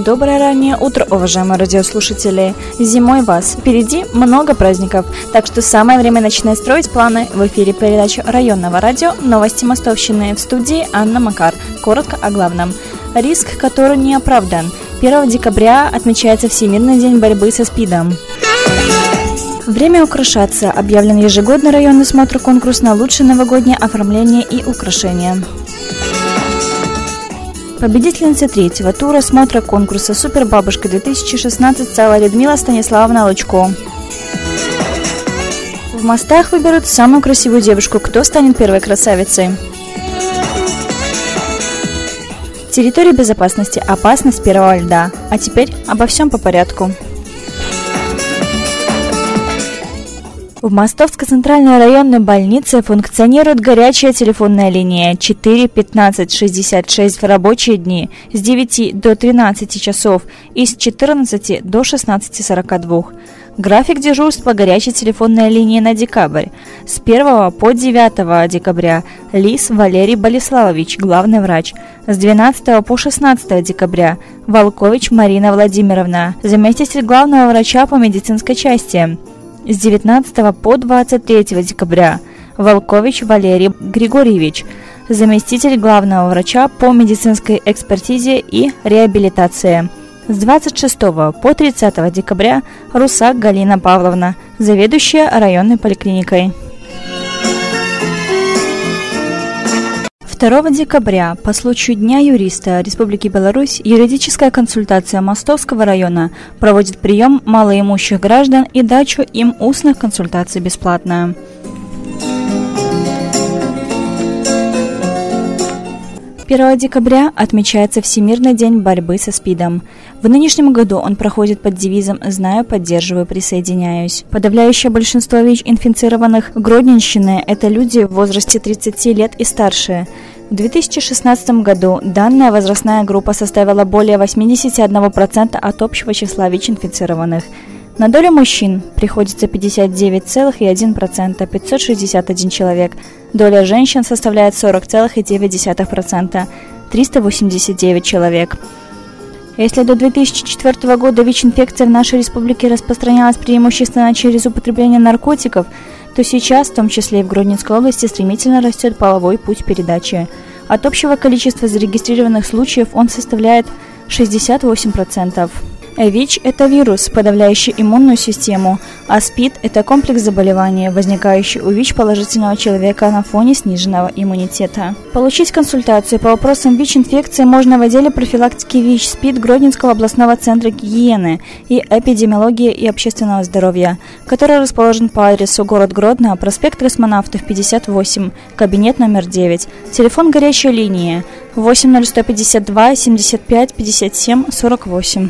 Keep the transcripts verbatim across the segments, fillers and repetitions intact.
Доброе раннее утро, уважаемые радиослушатели! Зимой вас впереди много праздников, так что самое время начинать строить планы. В эфире передача районного радио «Новости Мостовщины», в студии Анна Макар. Коротко о главном. Риск, который не оправдан. первого декабря отмечается Всемирный день борьбы со СПИДом. Время украшаться. Объявлен ежегодный районный смотр-конкурс на лучшее новогоднее оформление и украшения. Победительница третьего тура смотра конкурса «Супербабушка-две тысячи шестнадцать» стала Людмила Станиславовна Лучко. В Мостах выберут самую красивую девушку. Кто станет первой красавицей? Территория безопасности. Опасность первого льда. А теперь обо всем по порядку. В Мостовской центральной районной больнице функционирует горячая телефонная линия четыре пятнадцать шестьдесят шесть в рабочие дни с девяти до тринадцати часов и с четырнадцати до шестнадцати сорока двух. График дежурства горячей телефонной линии на декабрь. С первого по девятое декабря Лис Валерий Болеславович, главный врач. С двенадцатого по шестнадцатое декабря Волкович Марина Владимировна, заместитель главного врача по медицинской части. С девятнадцатого по двадцать третьего декабря Волкович Валерий Григорьевич, заместитель главного врача по медицинской экспертизе и реабилитации. С двадцать шестого по тридцатого декабря Русак Галина Павловна, заведующая районной поликлиникой. второго декабря по случаю Дня юриста Республики Беларусь юридическая консультация Мостовского района проводит прием малоимущих граждан и дачу им устных консультаций бесплатно. первого декабря отмечается Всемирный день борьбы со СПИДом. В нынешнем году он проходит под девизом «Знаю, поддерживаю, присоединяюсь». Подавляющее большинство ВИЧ-инфицированных Гродненщины – это люди в возрасте тридцати лет и старше. В две тысячи шестнадцатом году данная возрастная группа составила более восемьдесят один процент от общего числа ВИЧ-инфицированных. На долю мужчин приходится пятьдесят девять целых одна десятая процента, пятьсот шестьдесят один человек. Доля женщин составляет сорок целых девять десятых процента, триста восемьдесят девять человек. Если до две тысячи четвёртого года ВИЧ-инфекция в нашей республике распространялась преимущественно через употребление наркотиков, то сейчас, в том числе и в Гродненской области, стремительно растет половой путь передачи. От общего количества зарегистрированных случаев он составляет шестьдесят восемь процентов. ВИЧ – это вирус, подавляющий иммунную систему, а СПИД – это комплекс заболеваний, возникающий у ВИЧ-положительного человека на фоне сниженного иммунитета. Получить консультацию по вопросам ВИЧ-инфекции можно в отделе профилактики ВИЧ-СПИД Гродненского областного центра гигиены и эпидемиологии и общественного здоровья, который расположен по адресу город Гродно, проспект Космонавтов, пятьдесят восемь, кабинет номер девять, телефон горячей линии восемь ноль сто пятьдесят два семьдесят пять пятьдесят семь сорок восемь.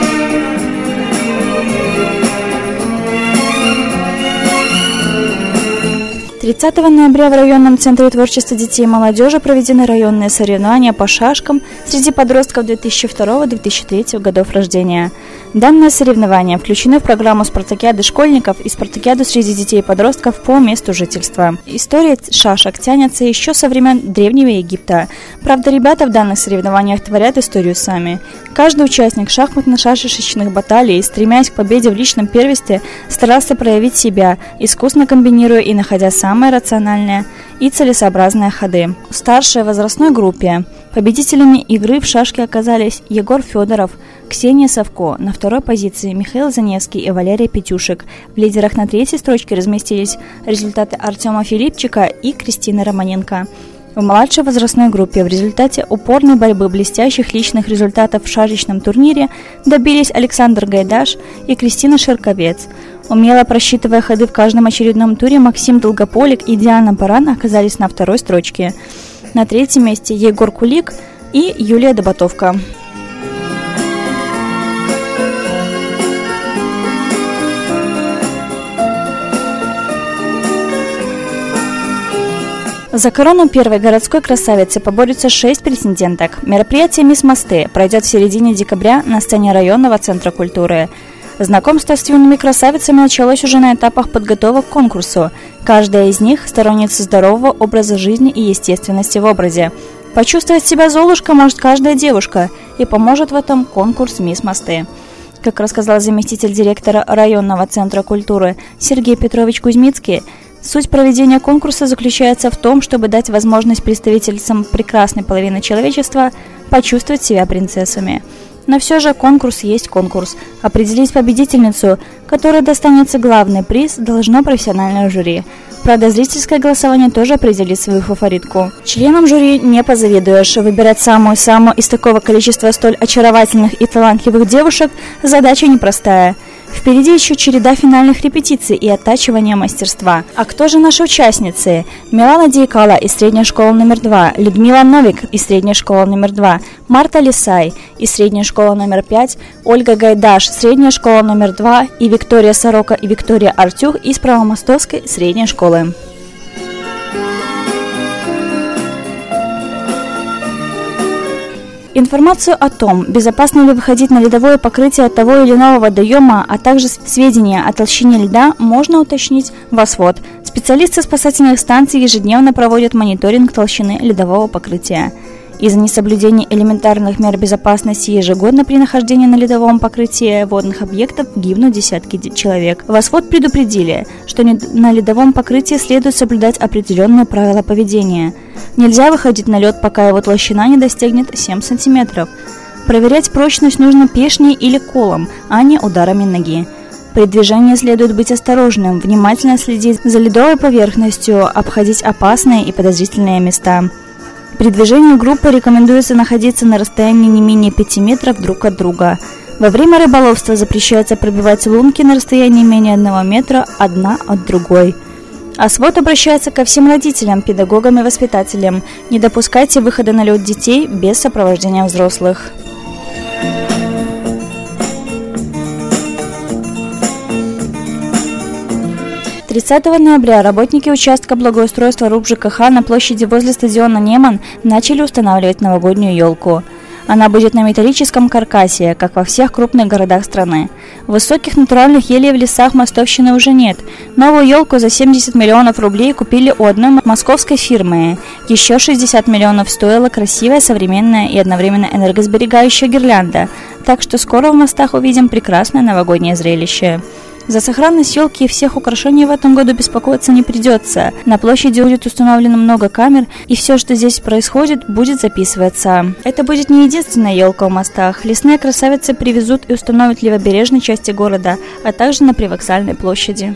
тридцатого ноября в районном центре творчества детей и молодежи проведены районные соревнования по шашкам среди подростков две тысячи второго — две тысячи третьего годов рождения. Данное соревнование включено в программу спартакиады школьников и спартакиаду среди детей и подростков по месту жительства. История шашек тянется еще со времен Древнего Египта. Правда, ребята в данных соревнованиях творят историю сами. Каждый участник шахматно-шашечных баталий, стремясь к победе в личном первенстве, старался проявить себя, искусно комбинируя и находя самые рациональные и целесообразные ходы. В старшей возрастной группе победителями игры в шашки оказались Егор Федоров, Ксения Савко, на второй позиции Михаил Заневский и Валерий Петюшек. В лидерах на третьей строчке разместились результаты Артема Филипчика и Кристины Романенко. В младшей возрастной группе в результате упорной борьбы блестящих личных результатов в шашечном турнире добились Александр Гайдаш и Кристина Ширковец. Умело просчитывая ходы в каждом очередном туре, Максим Долгополик и Диана Баран оказались на второй строчке. На третьем месте Егор Кулик и Юлия Доботовка. За корону первой городской красавицы поборются шесть претенденток. Мероприятие «Мисс Мосты» пройдет в середине декабря на сцене районного центра культуры. Знакомство с юными красавицами началось уже на этапах подготовок к конкурсу. Каждая из них – сторонница здорового образа жизни и естественности в образе. Почувствовать себя Золушкой может каждая девушка, и поможет в этом конкурс «Мисс Мосты». Как рассказал заместитель директора районного центра культуры Сергей Петрович Кузьмицкий, суть проведения конкурса заключается в том, чтобы дать возможность представительницам прекрасной половины человечества почувствовать себя принцессами. Но все же конкурс есть конкурс. Определить победительницу, которой достанется главный приз, должно профессиональное жюри. Правда, зрительское голосование тоже определит свою фаворитку. Членам жюри не позавидуешь. Выбирать самую-самую из такого количества столь очаровательных и талантливых девушек задача непростая. Впереди еще череда финальных репетиций и оттачивания мастерства. А кто же наши участницы? Милана Дейкала из средней школы номер два, Людмила Новик из средней школы номер два, Марта Лисай из средней школы номер пять, Ольга Гайдаш, средняя школа номер два и Виктория Сорока и Виктория Артюх из Правомостовской средней школы. Информацию о том, безопасно ли выходить на ледовое покрытие того или иного водоема, а также сведения о толщине льда можно уточнить в ОСВОД. Специалисты спасательных станций ежедневно проводят мониторинг толщины ледового покрытия. Из-за несоблюдения элементарных мер безопасности ежегодно при нахождении на ледовом покрытии водных объектов гибнут десятки человек. В ОСВОД предупредили, что на ледовом покрытии следует соблюдать определенные правила поведения. Нельзя выходить на лед, пока его толщина не достигнет семь сантиметров. Проверять прочность нужно пешней или колом, а не ударами ноги. При движении следует быть осторожным, внимательно следить за ледовой поверхностью, обходить опасные и подозрительные места. При движении группы рекомендуется находиться на расстоянии не менее пяти метров друг от друга. Во время рыболовства запрещается пробивать лунки на расстоянии менее одного метра одна от другой. ОСВОД обращается ко всем родителям, педагогам и воспитателям. Не допускайте выхода на лед детей без сопровождения взрослых. тридцатого ноября работники участка благоустройства РУП ЖКХ на площади возле стадиона Неман начали устанавливать новогоднюю елку. Она будет на металлическом каркасе, как во всех крупных городах страны. Высоких натуральных елей в лесах Мостовщины уже нет. Новую елку за семьдесят миллионов рублей купили у одной московской фирмы. Еще шестьдесят миллионов стоила красивая, современная и одновременно энергосберегающая гирлянда. Так что скоро в мостах увидим прекрасное новогоднее зрелище. За сохранность елки и всех украшений в этом году беспокоиться не придется. На площади будет установлено много камер, и все, что здесь происходит, будет записываться. Это будет не единственная елка в мостах. Лесные красавицы привезут и установят в левобережной части города, а также на Привокзальной площади.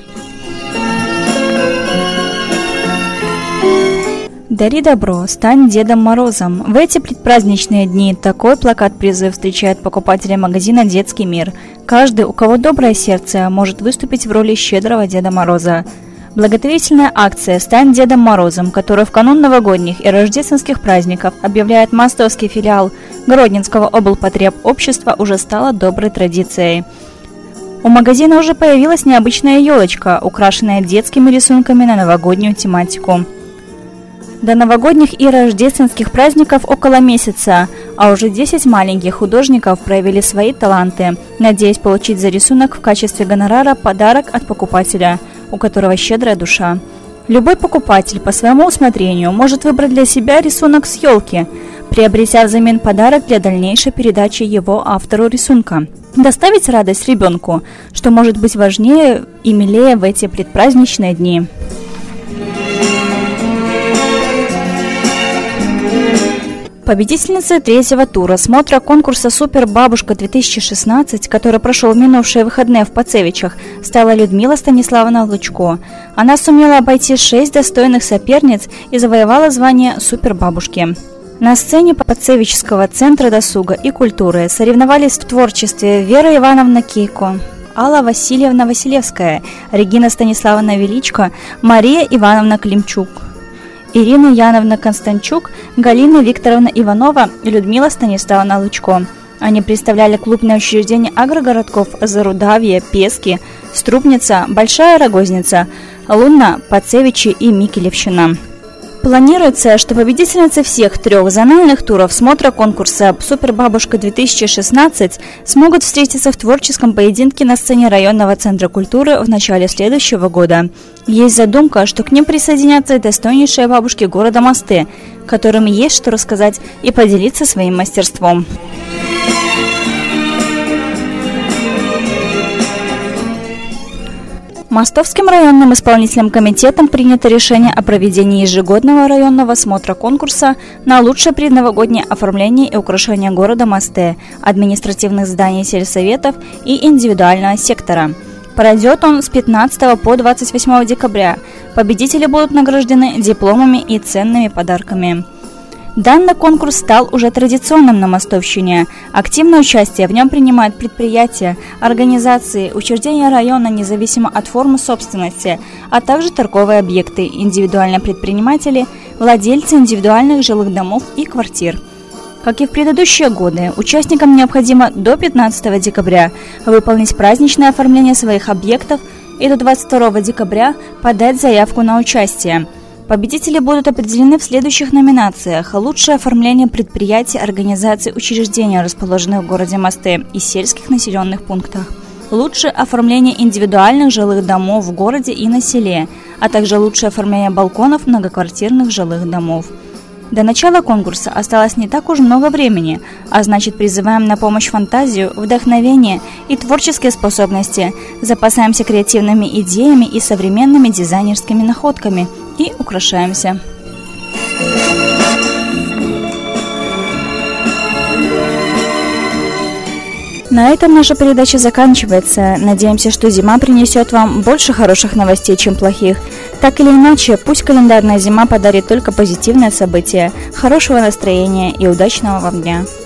Дари добро, стань Дедом Морозом. В эти предпраздничные дни такой плакат-призыв встречает покупателей магазина «Детский мир». Каждый, у кого доброе сердце, может выступить в роли щедрого Деда Мороза. Благотворительная акция «Стань Дедом Морозом», которую в канун новогодних и рождественских праздников объявляет мостовский филиал Гродненского облпотребобщества, уже стала доброй традицией. У магазина уже появилась необычная елочка, украшенная детскими рисунками на новогоднюю тематику. До новогодних и рождественских праздников около месяца, а уже десять маленьких художников проявили свои таланты, надеясь получить за рисунок в качестве гонорара подарок от покупателя, у которого щедрая душа. Любой покупатель по своему усмотрению может выбрать для себя рисунок с елки, приобретя взамен подарок для дальнейшей передачи его автору рисунка. Доставить радость ребенку, что может быть важнее и милее в эти предпраздничные дни. Победительница третьего тура смотра конкурса «Супер Бабушка-две тысячи шестнадцать», который прошел в минувшие выходные в Пацевичах, стала Людмила Станиславовна Лучко. Она сумела обойти шесть достойных соперниц и завоевала звание «Супер Бабушки». На сцене Пацевичского центра досуга и культуры соревновались в творчестве Вера Ивановна Кейко, Алла Васильевна Василевская, Регина Станиславовна Величко, Мария Ивановна Климчук, Ирина Яновна Констанчук, Галина Викторовна Иванова и Людмила Станиславовна Лучко. Они представляли клубные учреждения агрогородков Зарудавье, Пески, Струпница, Большая Рогозница, Лунна, Пацевичи и Микелевщина. Планируется, что победительницы всех трех зональных туров смотра конкурса «Супербабушка-две тысячи шестнадцать» смогут встретиться в творческом поединке на сцене районного центра культуры в начале следующего года. Есть задумка, что к ним присоединятся и достойнейшие бабушки города Мосты, которым есть что рассказать и поделиться своим мастерством. Мостовским районным исполнительным комитетом принято решение о проведении ежегодного районного смотра конкурса на лучшее предновогоднее оформление и украшение города Мосты, административных зданий сельсоветов и индивидуального сектора. Пройдет он с пятнадцатого по двадцать восьмое декабря. Победители будут награждены дипломами и ценными подарками. Данный конкурс стал уже традиционным на Мостовщине. Активное участие в нем принимают предприятия, организации, учреждения района независимо от формы собственности, а также торговые объекты, индивидуальные предприниматели, владельцы индивидуальных жилых домов и квартир. Как и в предыдущие годы, участникам необходимо до пятнадцатого декабря выполнить праздничное оформление своих объектов и до двадцать второго декабря подать заявку на участие. Победители будут определены в следующих номинациях: лучшее оформление предприятий, организаций, учреждений, расположенных в городе Мосты и сельских населенных пунктах, лучшее оформление индивидуальных жилых домов в городе и на селе, а также лучшее оформление балконов многоквартирных жилых домов. До начала конкурса осталось не так уж много времени, а значит, призываем на помощь фантазию, вдохновение и творческие способности, запасаемся креативными идеями и современными дизайнерскими находками и украшаемся. На этом наша передача заканчивается. Надеемся, что зима принесет вам больше хороших новостей, чем плохих. Так или иначе, пусть календарная зима подарит только позитивные события, хорошего настроения и удачного вам дня.